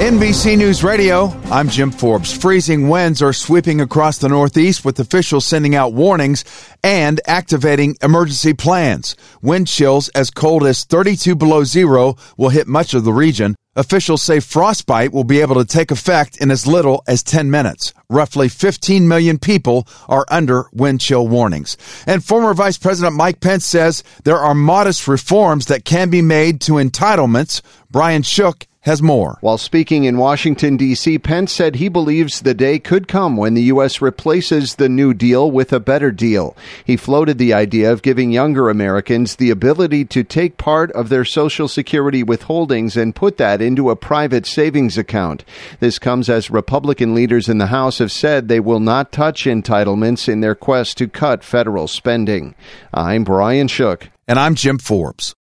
NBC News Radio, I'm Jim Forbes. Freezing winds are sweeping across the Northeast with officials sending out warnings and activating emergency plans. Wind chills as cold as 32 below zero will hit much of the region. Officials say frostbite will be able to take effect in as little as 10 minutes. Roughly 15 million people are under wind chill warnings. And former Vice President Mike Pence says there are modest reforms that can be made to entitlements. Brian Shook has more. While speaking in Washington, D.C., Pence said he believes the day could come when the U.S. replaces the New Deal with a better deal. He floated the idea of giving younger Americans the ability to take part of their Social Security withholdings and put that into a private savings account. This comes as Republican leaders in the House have said they will not touch entitlements in their quest to cut federal spending. I'm Brian Shook. And I'm Jim Forbes.